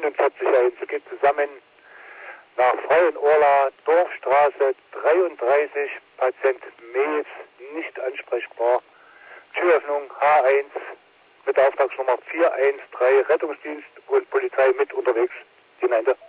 4941 geht zusammen nach Frauenorla, Dorfstraße 33, Patient Mees, nicht ansprechbar. Türöffnung H1 mit der Auftragsnummer 413, Rettungsdienst und Polizei mit unterwegs. Die 9.